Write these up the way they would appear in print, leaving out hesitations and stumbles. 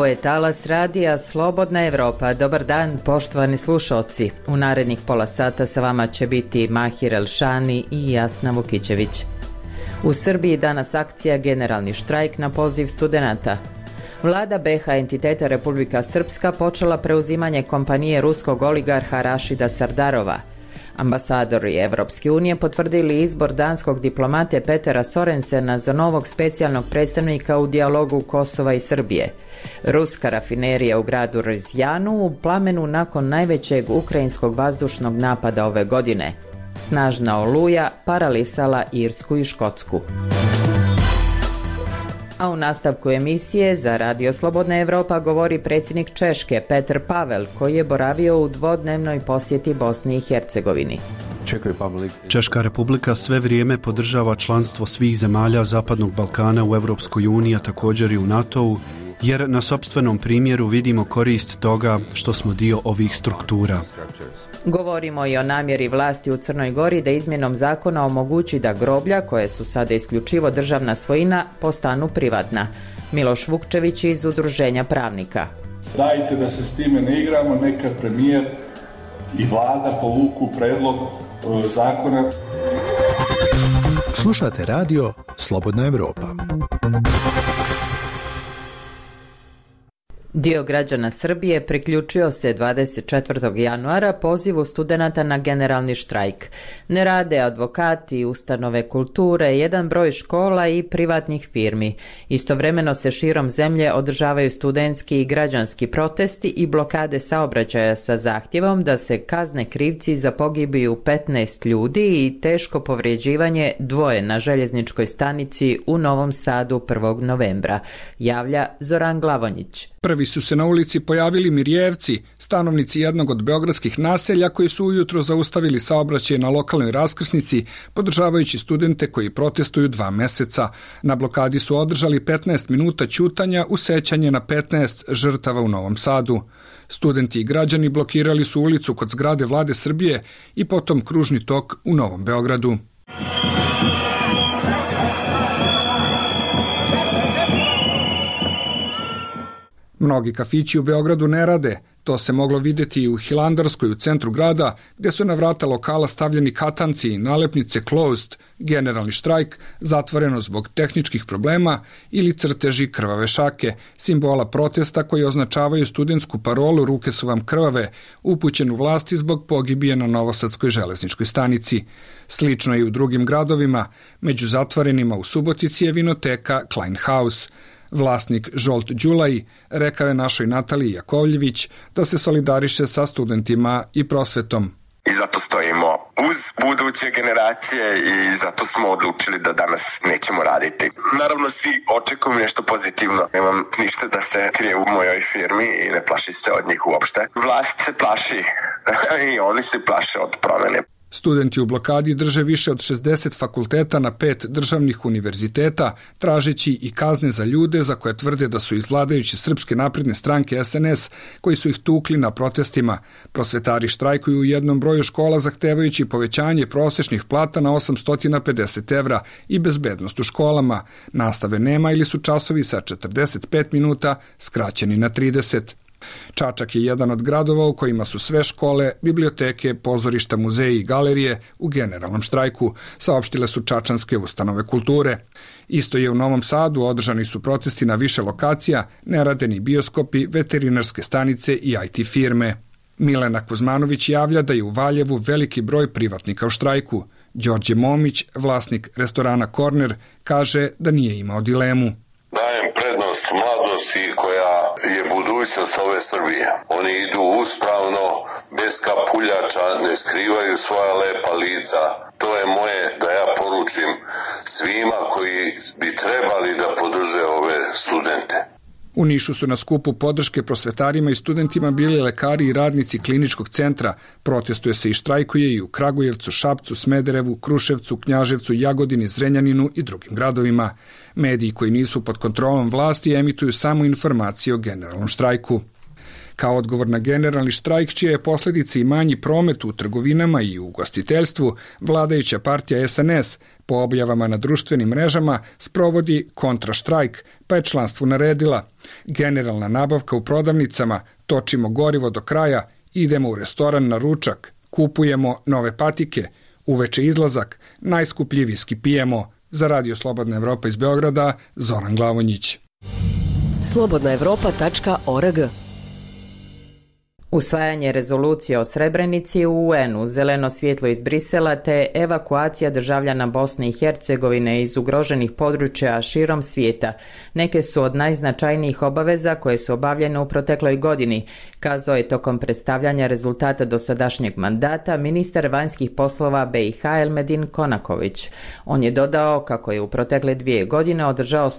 je talas radija Slobodna Evropa. Dobar dan, poštovani slušalci. U narednih pola sata sa vama će biti Mahir Elšani i Jasna Vukićević. U Srbiji danas akcija Generalni štrajk na poziv studenata. Vlada BiH entiteta Republika Srpska počela preuzimanje kompanije ruskog oligarha Rašida Sardarova. Ambasadori Evropske unije potvrdili izbor danskog diplomate Petera Sorensena za novog specijalnog predstavnika u dijalogu Kosova i Srbije. Ruska rafinerija u gradu Rizjanu u plamenu nakon najvećeg ukrajinskog vazdušnog napada ove godine. Snažna oluja paralisala Irsku i Škotsku. A u nastavku emisije za Radio Slobodna Evropa govori predsjednik Češke Petr Pavel, koji je boravio u dvodnevnoj posjeti Bosni i Hercegovini. Češka republika sve vrijeme podržava članstvo svih zemalja Zapadnog Balkana u Europskoj uniji, a također i u NATO-u, jer na sopstvenom primjeru vidimo korist toga što smo dio ovih struktura. Govorimo i o namjeri vlasti u Crnoj Gori da izmjenom zakona omogući da groblja, koje su sada isključivo državna svojina, postanu privatna. Miloš Vukčević iz Udruženja pravnika. Dajte da se s time ne igramo, neka premijer i vlada povuku predlog zakona. Slušate radio Slobodna Evropa. Dio građana Srbije priključio se 24. januara pozivu studenata na generalni štrajk. Ne rade advokati, ustanove kulture, jedan broj škola i privatnih firmi. Istovremeno se širom zemlje održavaju studentski i građanski protesti i blokade saobraćaja sa zahtjevom da se kazne krivci za pogibiju 15 ljudi i teško povrijeđivanje dvoje na željezničkoj stanici u Novom Sadu 1. novembra, javlja Zoran Glavonjić. Prvi su se na ulici pojavili Mirjevci, stanovnici jednog od beogradskih naselja koji su ujutro zaustavili saobraćaj na lokalnoj raskrsnici, podržavajući studente koji protestuju 2 meseca. Na blokadi su održali 15 minuta ćutanja u sećanje na 15 žrtava u Novom Sadu. Studenti i građani blokirali su ulicu kod zgrade Vlade Srbije i potom kružni tok u Novom Beogradu. Mnogi kafići u Beogradu ne rade. To se moglo vidjeti i u Hilandarskoj u centru grada, gdje su na vrata lokala stavljeni katanci i nalepnice closed, generalni štrajk, zatvoreno zbog tehničkih problema, ili crteži krvave šake, simbola protesta koji označavaju studentsku parolu Ruke su vam krvave, upućenu vlasti zbog pogibije na Novosadskoj železničkoj stanici. Slično i u drugim gradovima. Među zatvorenima u Subotici je vinoteka Klein House. Vlasnik Žolt Đulaj rekao je našoj Nataliji Jakovljević da se solidariše sa studentima i prosvetom. I zato stojimo uz buduće generacije i zato smo odlučili da danas nećemo raditi. Naravno, svi očekuju nešto pozitivno. Nemam ništa da se krije u mojoj firmi i ne plaši se od njih uopšte. Vlast se plaši i oni se plaše od promjene. Studenti u blokadi drže više od 60 fakulteta na 5 državnih univerziteta, tražeći i kazne za ljude za koje tvrde da su iz vladajuće Srpske napredne stranke SNS, koji su ih tukli na protestima. Prosvetari štrajkuju u jednom broju škola zahtevajući povećanje prosječnih plata na 850 evra i bezbednost u školama. Nastave nema ili su časovi sa 45 minuta skraćeni na 30. Čačak je jedan od gradova u kojima su sve škole, biblioteke, pozorišta, muzeji i galerije u generalnom štrajku, saopštile su čačanske ustanove kulture. Isto je u Novom Sadu, održani su protesti na više lokacija, ne rade ni bioskopi, veterinarske stanice i IT firme. Milena Kuzmanović javlja da je u Valjevu veliki broj privatnika u štrajku. Đorđe Momić, vlasnik restorana Korner, kaže da nije imao dilemu. Dajem prednost mladosti koja je budućnost ove Srbije. Oni idu uspravno, bez kapuljača, ne skrivaju svoja lepa lica. To je moje da ja poručim svima koji bi trebali da podrže ove studente. U Nišu su na skupu podrške prosvetarima i studentima bili lekari i radnici kliničkog centra. Protestuje se i štrajkuje i u Kragujevcu, Šapcu, Smederevu, Kruševcu, Knjaževcu, Jagodini, Zrenjaninu i drugim gradovima. Mediji koji nisu pod kontrolom vlasti emituju samo informacije o generalnom štrajku. Kao odgovor na generalni štrajk, čije je posljedice i manji promet u trgovinama i u ugostiteljstvu, vladajuća partija SNS po objavama na društvenim mrežama sprovodi kontraštrajk, pa je članstvu naredila: generalna nabavka u prodavnicama, točimo gorivo do kraja, idemo u restoran na ručak, kupujemo nove patike, uveče izlazak, najskuplji viski pijemo. Za Radio Slobodna Evropa iz Beograda, Zoran Glavonjić. slobodnaevropa.org. Usvajanje rezolucije o Srebrenici u UN-u, zeleno svjetlo iz Brisela te evakuacija državljana Bosne i Hercegovine iz ugroženih područja širom svijeta neke su od najznačajnijih obaveza koje su obavljene u protekloj godini, kazao je tokom predstavljanja rezultata dosadašnjeg mandata ministar vanjskih poslova BiH Elmedin Konaković. On je dodao kako je u protekle 2 godine održao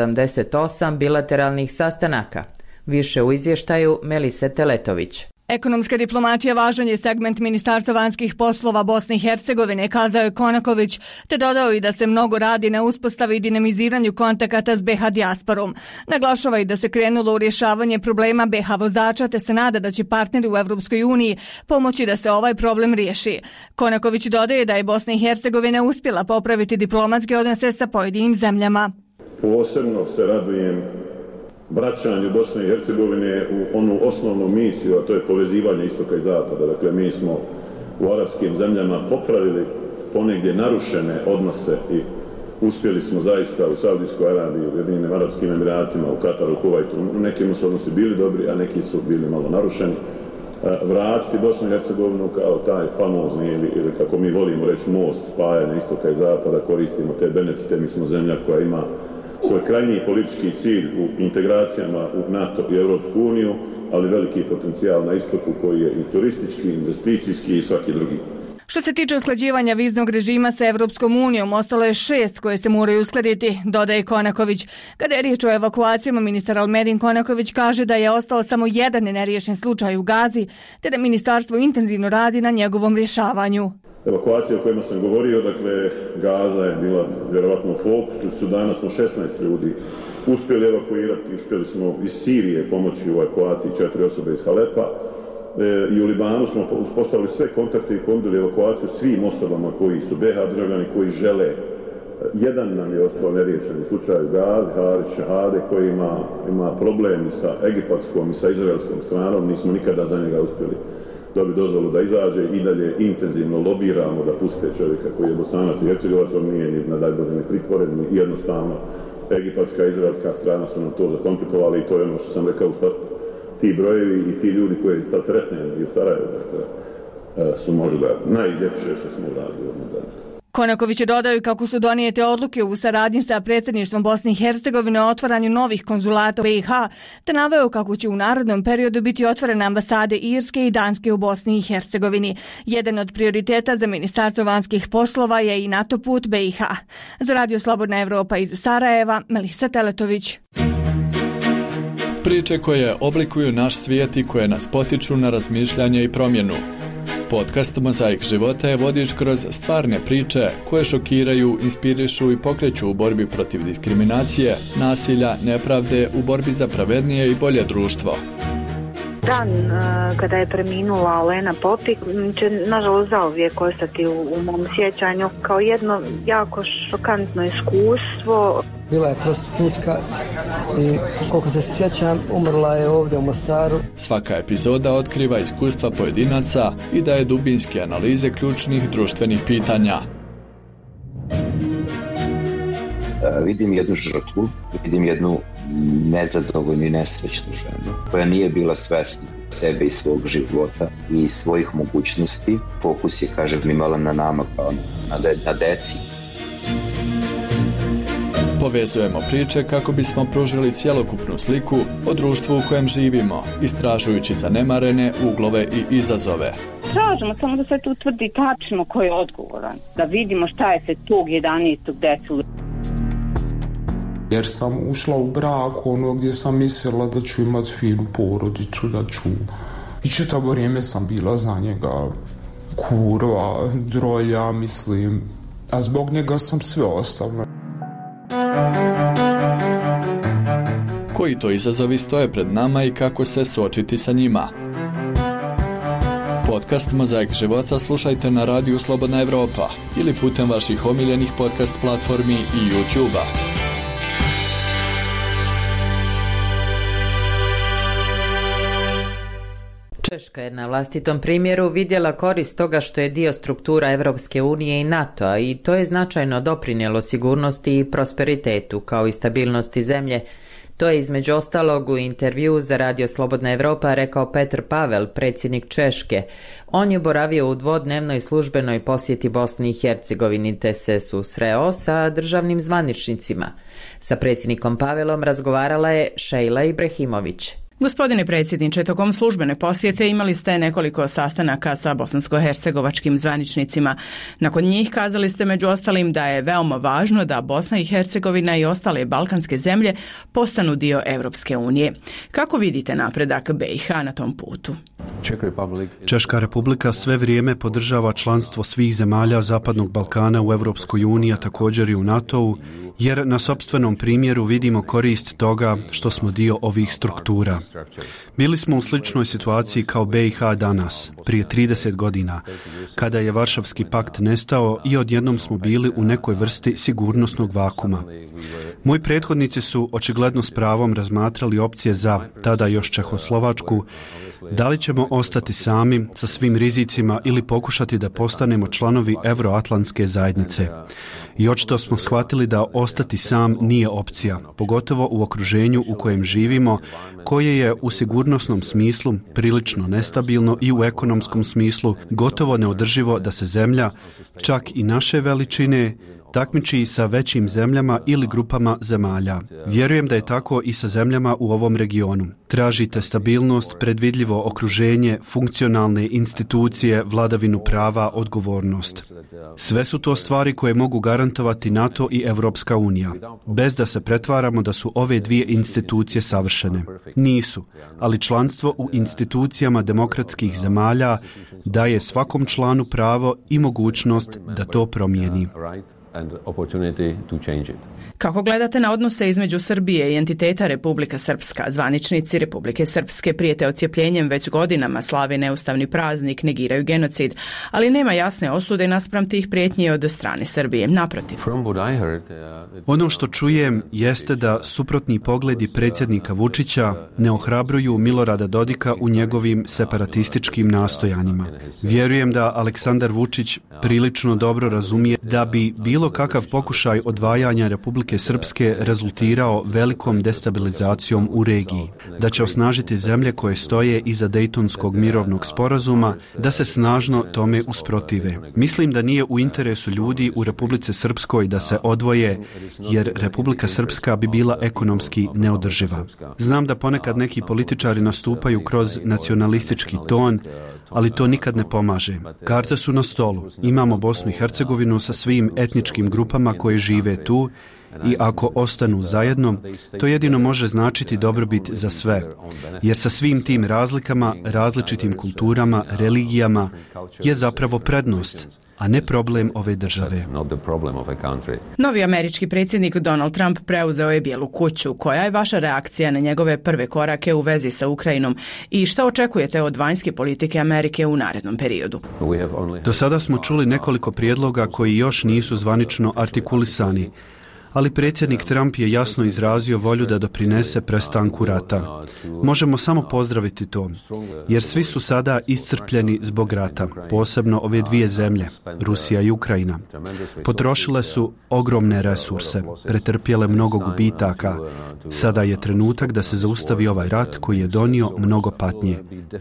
178 bilateralnih sastanaka. Više u izvještaju Melise Teletović. Ekonomska diplomatija važan je segment Ministarstva vanjskih poslova Bosne i Hercegovine, kazao je Konaković, te dodao i da se mnogo radi na uspostavi i dinamiziranju kontakata s BiH dijasporom. Naglašava i da se krenulo u rješavanje problema BiH vozača, te se nada da će partneri u Evropskoj uniji pomoći da se ovaj problem riješi. Konaković dodaje da je Bosna i Hercegovina uspjela popraviti diplomatske odnose sa pojedinim zemljama. Posebno se radujem vraćanju Bosne i Hercegovine u onu osnovnu misiju, a to je povezivanje istoka i zapada. Dakle, mi smo u arapskim zemljama popravili ponegdje narušene odnose i uspjeli smo zaista u Saudijskoj Arabiji, u Ujedinjenim Arapskim Emiratima, u Kataru, Kuvajtu. U nekim su odnosi bili dobri, a neki su bili malo narušeni. Vratiti Bosnu i Hercegovinu kao taj famozni ili kako mi volimo reći most spajanja istoka i zapada, koristimo te benefite. Mi smo zemlja koja ima svoj krajnji politički cilj u integracijama u NATO i Europsku uniju, ali veliki potencijal na istoku koji je i turistički, investicijski i svaki drugi. Što se tiče usklađivanja viznog režima sa Evropskom unijom, ostalo je 6 koje se moraju uskladiti, dodaje Konaković. Kada je riječ o evakuacijama, ministar Elmedin Konaković kaže da je ostao samo jedan neriješen slučaj u Gazi, te da ministarstvo intenzivno radi na njegovom rješavanju. Evakuacija o kojima sam govorio, dakle, Gaza je bila vjerovatno u fokusu. Sudana smo 16 ljudi uspjeli evakuirati, uspjeli smo iz Sirije pomoći u evakuaciji 4 osobe iz Halepa. I u Libanu smo uspostavili sve kontakte i ponudili evakuaciju svim osobama koji su BiH državljani koji žele. Jedan nam je ostao neriješen slučaj u Gazi, Haris Šehade, koji ima problem sa egipatskom i sa izraelskom stranom. Nismo nikada za njega uspjeli dobiti dozvolu da izađe i dalje intenzivno lobiramo da puste čovjeka koji je Bosanac i Hercegovac, on nije ni na daj Bože ni pritvoren, ni jednostavno egipatska i izraelska strana su nam to zakomplikovali i to je ono što sam rekao u startu. Ti brojevi i ti ljudi koji sad sretnem i u Sarajevu, su možda najljepše što smo uradili od nedavno. Konaković je dodao kako su donijete odluke u saradnji sa predsjedništvom Bosne i Hercegovine o otvaranju novih konzulata u BiH, te naveo kako će u narednom periodu biti otvorene ambasade Irske i Danske u Bosni i Hercegovini. Jedan od prioriteta za Ministarstvo vanjskih poslova je i NATO put BiH. Za Radio Slobodna Evropa iz Sarajeva, Melisa Teletović. Priče koje oblikuju naš svijet i koje nas potiču na razmišljanje i promjenu. Podcast Mozaik života je vodič kroz stvarne priče koje šokiraju, inspirišu i pokreću u borbi protiv diskriminacije, nasilja, nepravde, u borbi za pravednije i bolje društvo. Dan kada je preminula Olena Popik će nažalost zauvijek ostati u mom sjećanju kao jedno jako šokantno iskustvo. Bila je prostitutka i koliko se sjećam umrla je ovdje u Mostaru. Svaka epizoda otkriva iskustva pojedinaca i daje dubinske analize ključnih društvenih pitanja. Vidim jednu žrtvu, vidim jednu nezadovoljnu i nesrećnu ženu koja nije bila svjesna sebe i svog života i svojih mogućnosti. Fokus je, kažem, imala na nama kao na deci. Povezujemo priče kako bismo pružili cjelokupnu sliku o društvu u kojem živimo, istražujući zanemarene uglove i izazove. Tražimo samo da se tu utvrdi tačno ko je odgovoran, da vidimo šta je se tog 11. desilo. Jer sam ušla u brak gdje sam mislila da ću imati finu porodicu, da ću... I čitavo vrijeme sam bila za njega kurva, drolja, mislim, a zbog njega sam sve ostavila. koji to izazovi stoje pred nama i kako se suočiti sa njima. Podcast Mozaik života slušajte na radiju Slobodna Evropa ili putem vaših omiljenih podcast platformi i YouTube-a. Češka je na vlastitom primjeru vidjela korist toga što je dio struktura Europske unije i NATO-a i to je značajno doprinijelo sigurnosti i prosperitetu kao i stabilnosti zemlje. To je između ostalog u intervjuu za Radio Slobodna Evropa rekao Petr Pavel, predsjednik Češke. On je boravio u dvodnevnoj službenoj posjeti Bosni i Hercegovini te se susreo sa državnim zvaničnicima. Sa predsjednikom Pavelom razgovarala je Šejla Ibrahimović. Gospodine predsjedniče, tokom službene posjete imali ste nekoliko sastanaka sa bosansko-hercegovačkim zvaničnicima. Nakon njih kazali ste među ostalim da je veoma važno da Bosna i Hercegovina i ostale balkanske zemlje postanu dio Europske unije. Kako vidite napredak BiH na tom putu? Češka republika sve vrijeme podržava članstvo svih zemalja Zapadnog Balkana u Europskoj uniji, a također i u NATO-u, jer na sopstvenom primjeru vidimo korist toga što smo dio ovih struktura. Bili smo u sličnoj situaciji kao BiH danas, prije 30 godina, kada je Varšavski pakt nestao i odjednom smo bili u nekoj vrsti sigurnosnog vakuma. Moji prethodnici su očigledno s pravom razmatrali opcije za, tada još Čehoslovačku, da li ćemo ostati sami sa svim rizicima ili pokušati da postanemo članovi Euroatlantske zajednice. I očito smo shvatili da ostati sam nije opcija, pogotovo u okruženju u kojem živimo, koje je u sigurnosnom smislu prilično nestabilno i u ekonomskom smislu gotovo neodrživo da se zemlja, čak i naše veličine, takmiči sa većim zemljama ili grupama zemalja. Vjerujem da je tako i sa zemljama u ovom regionu. Tražite stabilnost, predvidljivo okruženje, funkcionalne institucije, vladavinu prava, odgovornost. Sve su to stvari koje mogu garantovati NATO i Europska unija, bez da se pretvaramo da su ove dvije institucije savršene. Nisu, ali članstvo u institucijama demokratskih zemalja daje svakom članu pravo i mogućnost da to promijeni. Kako gledate na odnose između Srbije i entiteta Republika Srpska? Zvaničnici Republike Srpske prijete odcjepljenjem već godinama, slave neustavni praznik, negiraju genocid, ali nema jasne osude naspram tih prijetnji od strane Srbije. Naprotiv. Ono što čujem jeste da suprotni pogledi predsjednika Vučića ne ohrabruju Milorada Dodika u njegovim separatističkim nastojanjima. Vjerujem da Aleksandar Vučić prilično dobro razumije da bi bilo kakav pokušaj odvajanja Republike Srpske rezultirao velikom destabilizacijom u regiji, da će osnažiti zemlje koje stoje iza Dejtonskog mirovnog sporazuma, da se snažno tome usprotive. Mislim da nije u interesu ljudi u Republici Srpskoj da se odvoje, jer Republika Srpska bi bila ekonomski neodrživa. Znam da ponekad neki političari nastupaju kroz nacionalistički ton, ali to nikad ne pomaže. Karte su na stolu. Imamo Bosnu i Hercegovinu sa svim etničkim grupama koje žive tu i ako ostanu zajedno, to jedino može značiti dobrobit za sve, jer sa svim tim razlikama, različitim kulturama, religijama je zapravo prednost, a ne problem ove države. Novi američki predsjednik Donald Trump preuzeo je Bijelu kuću. Koja je vaša reakcija na njegove prve korake u vezi sa Ukrajinom i šta očekujete od vanjske politike Amerike u narednom periodu? Do sada smo čuli nekoliko prijedloga koji još nisu zvanično artikulisani, ali predsjednik Trump je jasno izrazio volju da doprinese prestanku rata. Možemo samo pozdraviti to, jer svi su sada iscrpljeni zbog rata, posebno ove dvije zemlje, Rusija i Ukrajina. Potrošile su ogromne resurse, pretrpjele mnogo gubitaka. Sada je trenutak da se zaustavi ovaj rat koji je donio mnogo patnje.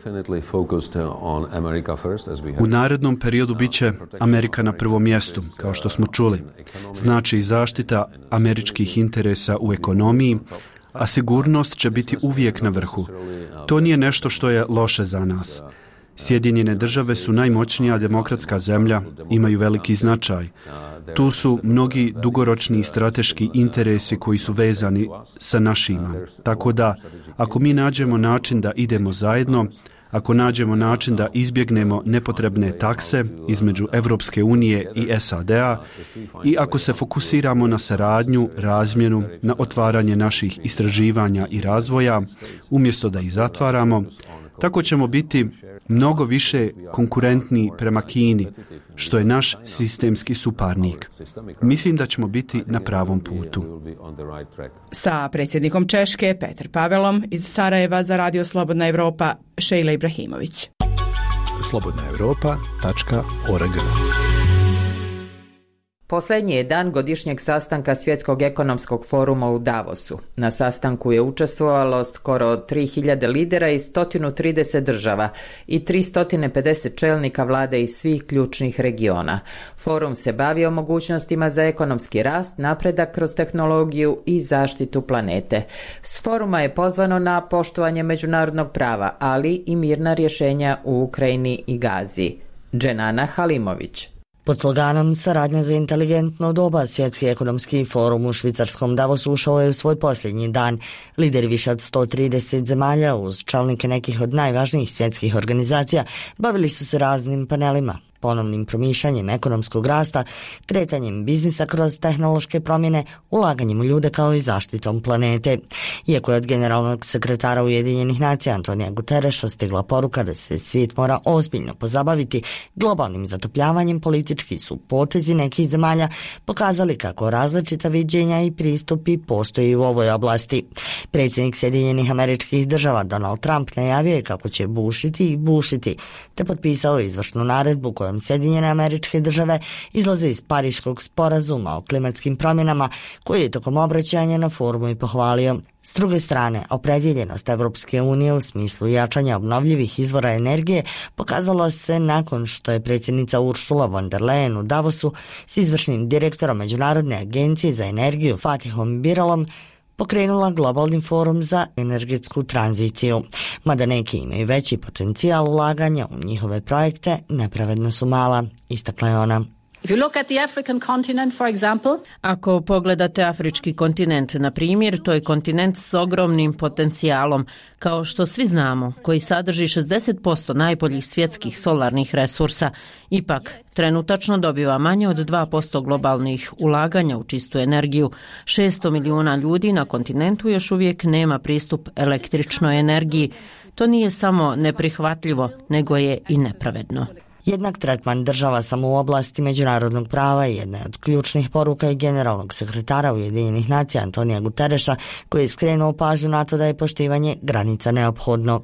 U narednom periodu bit će Amerika na prvom mjestu, kao što smo čuli. Znači i zaštita američkih interesa u ekonomiji, a sigurnost će biti uvijek na vrhu. To nije nešto što je loše za nas. Sjedinjene države su najmoćnija demokratska zemlja, imaju veliki značaj. Tu su mnogi dugoročni strateški interesi koji su vezani sa našima. Tako da, ako mi nađemo način da idemo zajedno, ako nađemo način da izbjegnemo nepotrebne takse između Evropske unije i SAD-a i ako se fokusiramo na saradnju, razmjenu, na otvaranje naših istraživanja i razvoja, umjesto da ih zatvaramo, tako ćemo biti mnogo više konkurentni prema Kini, što je naš sistemski suparnik. Mislim da ćemo biti na pravom putu. Sa predsjednikom Češke, Petr Pavelom, iz Sarajeva za Radio Slobodna Evropa, Šejla Ibrahimović. slobodnaevropa.org. Posljednji je dan godišnjeg sastanka Svjetskog ekonomskog foruma u Davosu. Na sastanku je učestvovalo skoro 3000 lidera iz 130 država i 350 čelnika vlade iz svih ključnih regiona. Forum se bavi o mogućnostima za ekonomski rast, napredak kroz tehnologiju i zaštitu planete. S foruma je pozvano na poštovanje međunarodnog prava, ali i mirna rješenja u Ukrajini i Gazi. Dženana Halimović. Pod sloganom Saradnja za inteligentno doba, Svjetski ekonomski forum u švicarskom Davosu ušao je u svoj posljednji dan. Lideri više od 130 zemalja uz čelnike nekih od najvažnijih svjetskih organizacija bavili su se raznim panelima, ponovnim promišljanjem ekonomskog rasta, kretanjem biznisa kroz tehnološke promjene, ulaganjem u ljude kao i zaštitom planete. Iako je od generalnog sekretara Ujedinjenih nacija Antonija Gutereša stigla poruka da se svijet mora ozbiljno pozabaviti globalnim zatopljavanjem, politički su potezi nekih zemalja pokazali kako različita viđenja i pristupi postoji u ovoj oblasti. Predsjednik Sjedinjenih Američkih Država Donald Trump najavio je kako će bušiti, te potpisao izvršnu naredbu kojom Sjedinjene Američke Države izlaze iz Pariškog sporazuma o klimatskim promjenama, koji je tokom obraćanja na forumu i pohvalio. S druge strane, opredjeljenost Evropske unije u smislu jačanja obnovljivih izvora energije pokazala se nakon što je predsjednica Ursula von der Leyen u Davosu s izvršnim direktorom Međunarodne agencije za energiju Fatihom Birolom pokrenula globalni forum za energetsku tranziciju. Mada neki imaju veći potencijal ulaganja u njihove projekte, nepravedno su mala, istakla je ona. Ako pogledate afrički kontinent, na primjer, to je kontinent s ogromnim potencijalom, kao što svi znamo, koji sadrži 60% najboljih svjetskih solarnih resursa. Ipak, trenutačno dobiva manje od 2% globalnih ulaganja u čistu energiju. 600 milijuna ljudi na kontinentu još uvijek nema pristup električnoj energiji. To nije samo neprihvatljivo, nego je i nepravedno. Jednak tretman država samo u oblasti međunarodnog prava je jedna od ključnih poruka i generalnog sekretara Ujedinjenih nacija Antonija Gutereša, koji je skrenuo pažnju na to da je poštivanje granica neophodno.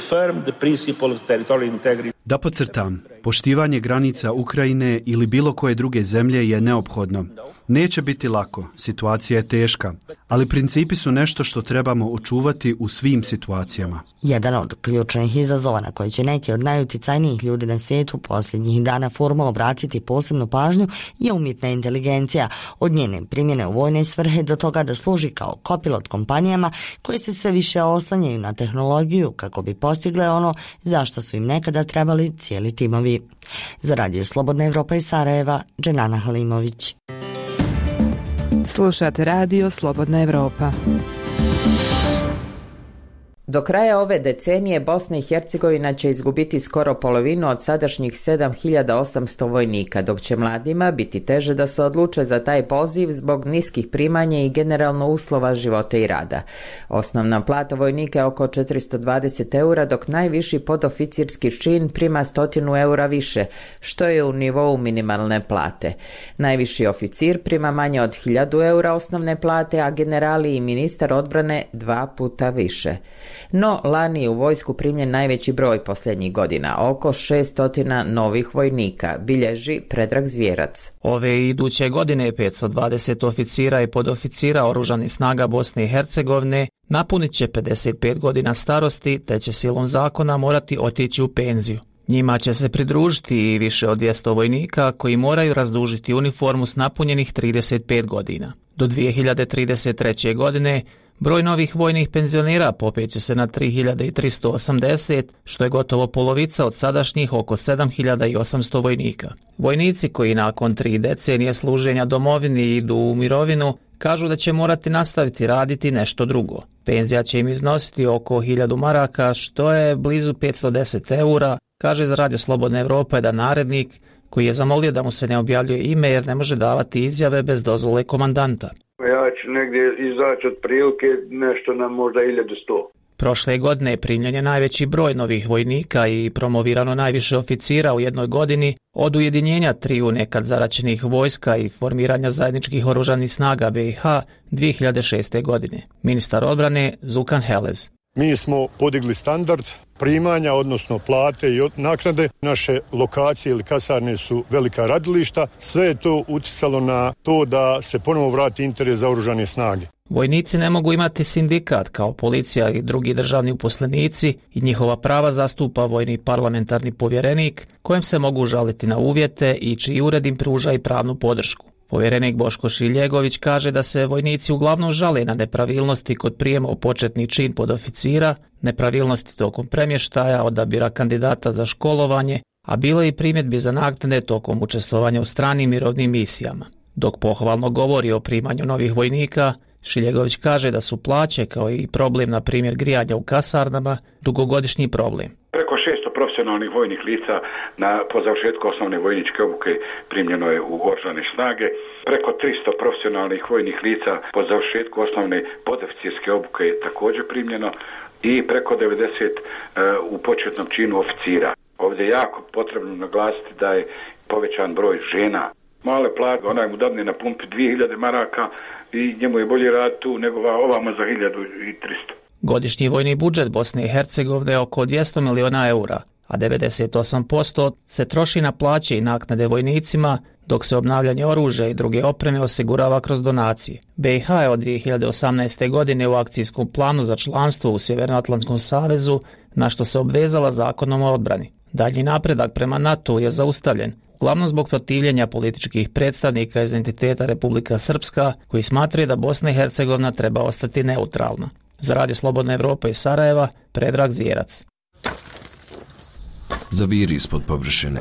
Da podcrtam, poštivanje granica Ukrajine ili bilo koje druge zemlje je neophodno. Neće biti lako, situacija je teška, ali principi su nešto što trebamo očuvati u svim situacijama. Jedan od ključnih izazova na koji će neki od najuticajnijih ljudi na svijetu posljednjih dana formalno obratiti posebnu pažnju je umjetna inteligencija, od njene primjene u vojne svrhe do toga da služi kao kopilot kompanijama koje se sve više oslanjaju na tehnologiju kako bi postigle ono zašto su im nekada trebali cijeli timovi. Za Radio Slobodna Evropa iz Sarajeva, Dženana Halimović. Slušate Radio Slobodna Evropa. Do kraja ove decenije Bosna i Hercegovina će izgubiti skoro polovinu od sadašnjih 7800 vojnika, dok će mladima biti teže da se odluče za taj poziv zbog niskih primanja i generalno uslova života i rada. Osnovna plata vojnika je oko 420 eura, dok najviši podoficirski čin prima 100 eura više, što je u nivou minimalne plate. Najviši oficir prima manje od 1000 eura osnovne plate, a generali i ministar odbrane 2 puta više. No, lani je u vojsku primljen najveći broj posljednjih godina, oko 600 novih vojnika, bilježi Predrag Zvjerac. Ove iduće godine 520 oficira i podoficira oružanih snaga Bosne i Hercegovine napunit će 55 godina starosti, te će silom zakona morati otići u penziju. Njima će se pridružiti i više od 200 vojnika koji moraju razdužiti uniformu s napunjenih 35 godina. Do 2033. godine broj novih vojnih penzionera popeće se na 3380, što je gotovo polovica od sadašnjih oko 7800 vojnika. Vojnici koji nakon 3 decenije služenja domovini idu u mirovinu kažu da će morati nastaviti raditi nešto drugo. Penzija će im iznositi oko 1000 maraka, što je blizu 510 eura, kaže za Radio Slobodna Evropa jedan narednik koji je zamolio da mu se ne objavljuje ime jer ne može davati izjave bez dozvole komandanta. Ja ću negdje izaći od prilike nešto na možda 1100. Prošle godine primljen je najveći broj novih vojnika i promovirano najviše oficira u jednoj godini od ujedinjenja triju nekad zaraćenih vojska i formiranja zajedničkih oružanih snaga BiH 2006. godine. Ministar odbrane Zukan Helez. Mi smo podigli standard primanja, odnosno plate i naknade. Naše lokacije ili kasarne su velika radilišta. Sve je to utjecalo na to da se ponovo vrati interes za oružane snage. Vojnici ne mogu imati sindikat kao policija i drugi državni uposlenici i njihova prava zastupa vojni parlamentarni povjerenik kojem se mogu žaliti na uvjete i čiji ured im pruža i pravnu podršku. Povjerenik Boško Šiljegović kaže da se vojnici uglavnom žale na nepravilnosti kod prijema u početni čin podoficira, nepravilnosti tokom premještaja, odabira kandidata za školovanje, a bilo je i primjedbi za naknade tokom učestvovanja u stranim mirovnim misijama. Dok pohvalno govori o primanju novih vojnika, Šiljegović kaže da su plaće, kao i problem, na primjer, grijanja u kasarnama, dugogodišnji problem. Preko 600 profesionalnih vojnih lica po završetku osnovne vojničke obuke primljeno je u oružane snage. Preko 300 profesionalnih vojnih lica po završetku osnovne podoficirske obuke je također primljeno i preko 90 u početnom činu oficira. Ovdje je jako potrebno naglasiti da je povećan broj žena. Male plate, onaj mu dadne na pumpi 2000 maraka i njemu je bolje raditi tu nego ovamo za 1300. Godišnji vojni budžet Bosne i Hercegovine je oko 200 miliona eura, a 98% se troši na plaće i naknade vojnicima, dok se obnavljanje oružja i druge opreme osigurava kroz donacije. BiH je od 2018. godine u akcijskom planu za članstvo u Sjevernoatlantskom savezu, na što se obvezala zakonom o odbrani. Daljnji napredak prema NATO je zaustavljen, uglavnom zbog protivljenja političkih predstavnika iz entiteta Republika Srpska, koji smatraju da Bosna i Hercegovina treba ostati neutralna. Za Radio Slobodna Evropa iz Sarajeva, Predrag Zvjerac. Zaviri ispod površine.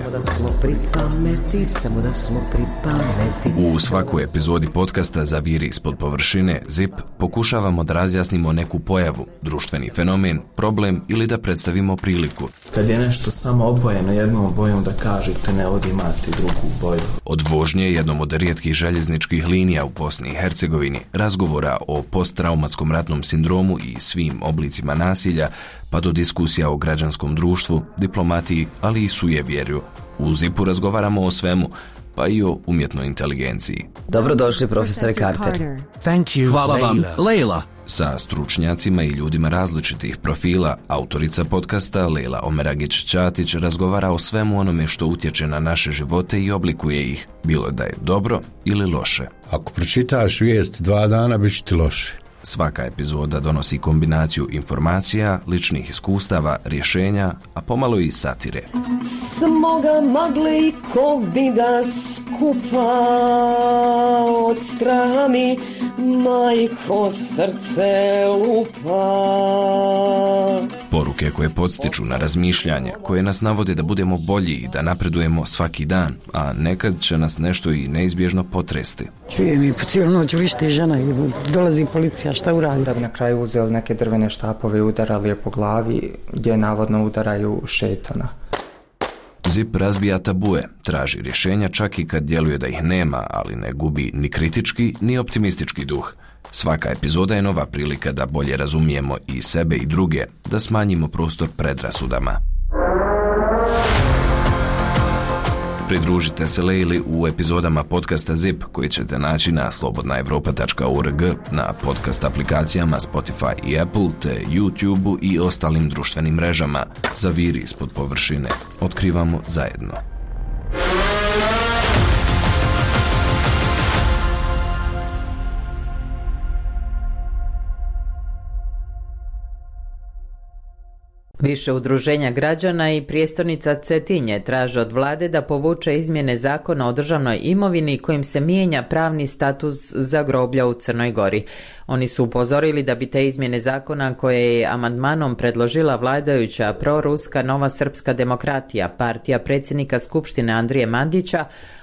U svakoj epizodi podcasta Zaviri ispod površine ZIP pokušavamo da razjasnimo neku pojavu, društveni fenomen, problem ili da predstavimo priliku. Kad je nešto samo obojeno jednom bojom, da kažete ne ovdje imate drugu boju. Od vožnje jednom od rijetkih željezničkih linija u Bosni i Hercegovini, razgovora o posttraumatskom ratnom sindromu i svim oblicima nasilja, pa do diskusija o građanskom društvu, diplomatiji, ali i sujevjerju. U ZIP-u razgovaramo o svemu, pa i o umjetnoj inteligenciji. Dobrodošli, profesore Carter. Hvala vam, Leila. Sa stručnjacima i ljudima različitih profila, autorica podcasta Leila Omeragić-Ćatić razgovara o svemu onome što utječe na naše živote i oblikuje ih, bilo da je dobro ili loše. Ako pročitaš vijest 2 dana, bit će ti loše. Svaka epizoda donosi kombinaciju informacija, ličnih iskustava, rješenja, a pomalo i satire. Smoga magle i kovida skupa, od straha mi majko srce lupa. Poruke koje podstiču na razmišljanje, koje nas navode da budemo bolji i da napredujemo svaki dan, a nekad će nas nešto i neizbježno potresti. Čujem i po cijelu noć vrišti žena i dolazi policija, šta uradi? Da bi na kraju uzeli neke drvene štapove i udarali je po glavi, gdje navodno udaraju šetana. ZIP razbija tabue, traži rješenja čak i kad djeluje da ih nema, ali ne gubi ni kritički ni optimistički duh. Svaka epizoda je nova prilika da bolje razumijemo i sebe i druge, da smanjimo prostor predrasudama. Pridružite se Leili u epizodama podcasta ZIP koji ćete naći na slobodnaevropa.org, na podcast aplikacijama Spotify i Apple, te YouTube i ostalim društvenim mrežama. Zaviri ispod površine. Otkrivamo zajedno. Više udruženja građana i prijestolnica Cetinje traže od vlade da povuče izmjene zakona o državnoj imovini kojim se mijenja pravni status za groblja u Crnoj Gori. Oni su upozorili da bi te izmjene zakona koje je amandmanom predložila vladajuća proruska Nova srpska demokratija, partija predsjednika Skupštine Andrije Mandića,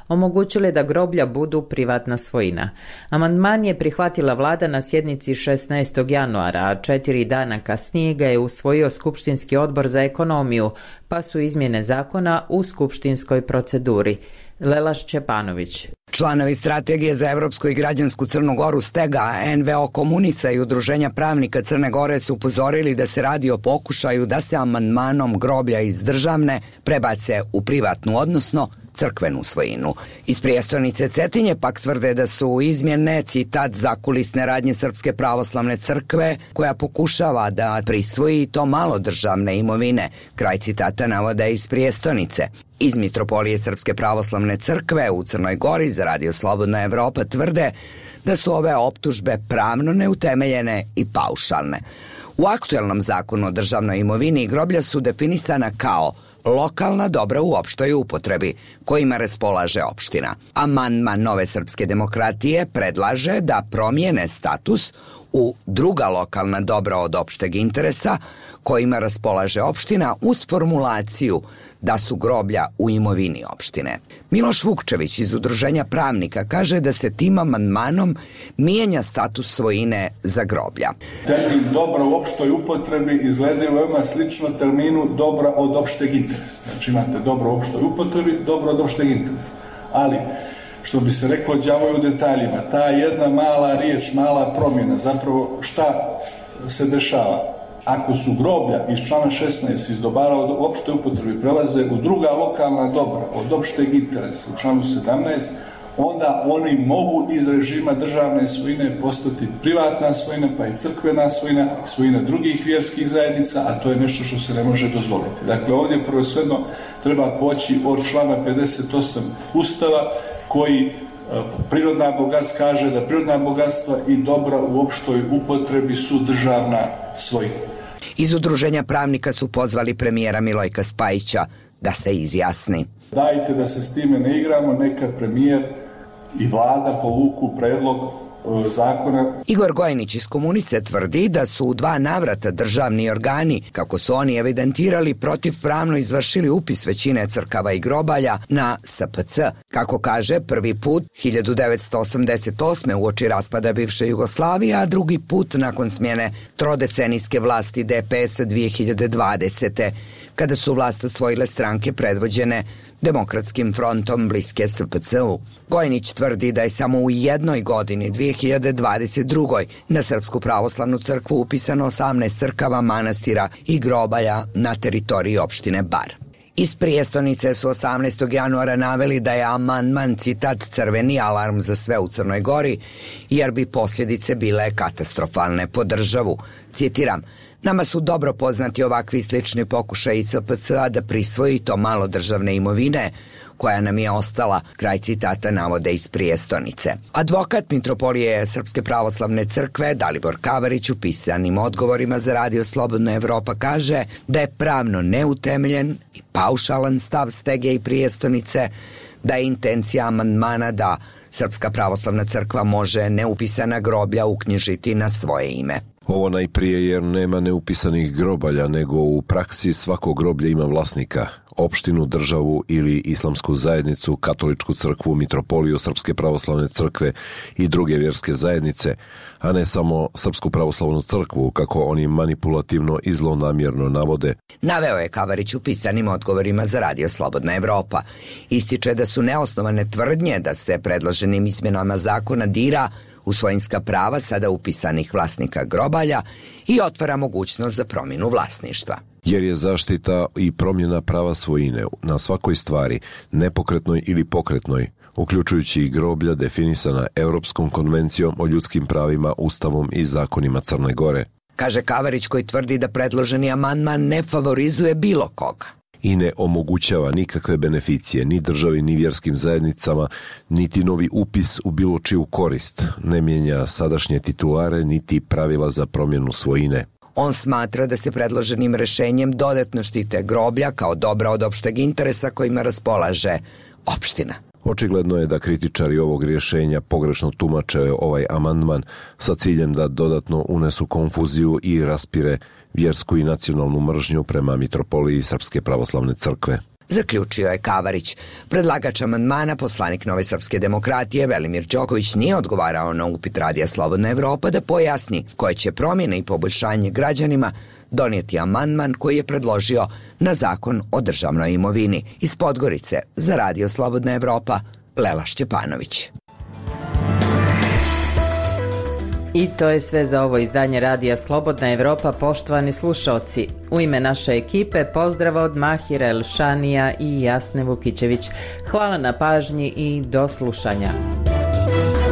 omogućile da groblja budu privatna svojina. Amandman je prihvatila vlada na sjednici 16. januara, a 4 dana kasnije ga je usvojio Skupštinski odbor za ekonomiju, pa su izmjene zakona u skupštinskoj proceduri. Lela Šćepanović. Članovi Strategije za evropsku i građansku Crnu Goru Stega, NVO Komunica i Udruženja pravnika Crne Gore su upozorili da se radi o pokušaju da se amandmanom groblja iz državne prebace u privatnu, odnosno crkvenu svojinu. Iz prijestolnice Cetinje pak tvrde da su izmjene, citat, zakulisne radnje Srpske pravoslavne crkve koja pokušava da prisvoji to malo državne imovine. Kraj citata navoda iz prijestolnice. Iz Mitropolije Srpske pravoslavne crkve u Crnoj Gori za Radio Slobodna Evropa tvrde da su ove optužbe pravno neutemeljene i paušalne. U aktuelnom zakonu o državnoj imovini groblja su definisana kao lokalna dobra u opštoj upotrebi, kojima raspolaže opština. Amandman Nove srpske demokratije predlaže da promijene status u druga lokalna dobra od opšteg interesa, kojima raspolaže opština uz formulaciju da su groblja u imovini opštine. Miloš Vukčević iz Udruženja pravnika kaže da se tim amandmanom mijenja status svojine za groblja. Termin dobra u opštoj upotrebi izgleda veoma slično terminu dobra od opšteg interesa. Znači imate dobro u opštoj upotrebi, dobro od opšteg interesa. Ali, što bi se reklo, đavo je u detaljima. Ta jedna mala riječ, mala promjena, zapravo šta se dešava? Ako su groblja iz člana 16 iz dobara od opšte upotrebi prelaze u druga lokalna dobra od opšteg interesa u članu 17, onda oni mogu iz režima državne svojine postati privatna svojina, pa i crkvena svojina, svojina drugih vjerskih zajednica, a to je nešto što se ne može dozvoliti. Dakle, ovdje prvenstveno treba poći od člana 58 Ustava koji prirodna bogatstva kaže da prirodna bogatstva i dobra u opštoj upotrebi su državna svojina. Iz Udruženja pravnika su pozvali premijera Milojka Spajića da se izjasni. Dajte da se s time ne igramo, neka premijer i vlada povuku predlog zakona. Igor Gojinić iz Komunice tvrdi da su u 2 navrata državni organi, kako su oni evidentirali, protivpravno izvršili upis većine crkava i grobalja na SPC. Kako kaže, prvi put 1988. uoči raspada bivše Jugoslavije, a drugi put nakon smjene trodecenijske vlasti DPS 2020. kada su vlast osvojile stranke predvođene Demokratskim frontom bliske SPC-u. Gojinić tvrdi da je samo u jednoj godini, 2022. na Srpsku pravoslavnu crkvu upisano 18 crkava, manastira i grobalja na teritoriji opštine Bar. Iz prijestolnice su 18. januara naveli da je amandman, citat, crveni alarm za sve u Crnoj Gori, jer bi posljedice bile katastrofalne po državu. Citiram, nama su dobro poznati ovakvi slični pokušaji SPC-a da prisvoji to malo državne imovine koja nam je ostala, kraj citata navode iz prijestolnice. Advokat Mitropolije Srpske pravoslavne crkve Dalibor Kavarić u pisanim odgovorima za Radio Slobodna Evropa kaže da je pravno neutemeljen i paušalan stav Stege i prijestolnice, da je intencija amandmana da Srpska pravoslavna crkva može neupisana groblja uknjižiti na svoje ime. Ovo najprije jer nema neupisanih grobalja, nego u praksi svako groblje ima vlasnika, opštinu, državu ili islamsku zajednicu, katoličku crkvu, mitropoliju Srpske pravoslavne crkve i druge vjerske zajednice, a ne samo Srpsku pravoslavnu crkvu, kako oni manipulativno i zlonamjerno navode. Naveo je Kavarić u pisanim odgovorima za Radio Slobodna Evropa. Ističe da su neosnovane tvrdnje da se predloženim izmjenama zakona dira u svojinska prava sada upisanih vlasnika grobalja i otvara mogućnost za promjenu vlasništva. Jer je zaštita i promjena prava svojine na svakoj stvari, nepokretnoj ili pokretnoj, uključujući i groblja definisana Europskom konvencijom o ljudskim pravima, Ustavom i zakonima Crne Gore. Kaže Kavarić, koji tvrdi da predloženi amandman ne favorizuje bilo koga i ne omogućava nikakve beneficije ni državi ni vjerskim zajednicama, niti novi upis u bilo čiju korist, ne mijenja sadašnje titulare niti pravila za promjenu svojine. On smatra da se predloženim rešenjem dodatno štite groblja kao dobra od opšteg interesa kojima raspolaže opština. Očigledno je da kritičari ovog rješenja pogrešno tumače ovaj amandman sa ciljem da dodatno unesu konfuziju i raspire vjersku i nacionalnu mržnju prema Mitropoliji Srpske pravoslavne crkve. zaključio je Kavarić. Predlagač amandmana, poslanik Nove srpske demokratije Velimir Đoković, nije odgovarao na upit Radija Slobodna Evropa da pojasni koje će promjene i poboljšanje građanima donijeti amandman koji je predložio na zakon o državnoj imovini. Iz Podgorice za Radio Slobodna Evropa, Lela Šćepanović. I to je sve za ovo izdanje Radija Slobodna Evropa, poštovani slušalci. U ime naše ekipe pozdrav od Mahira Elšanija i Jasne Vukićević. Hvala na pažnji i do slušanja.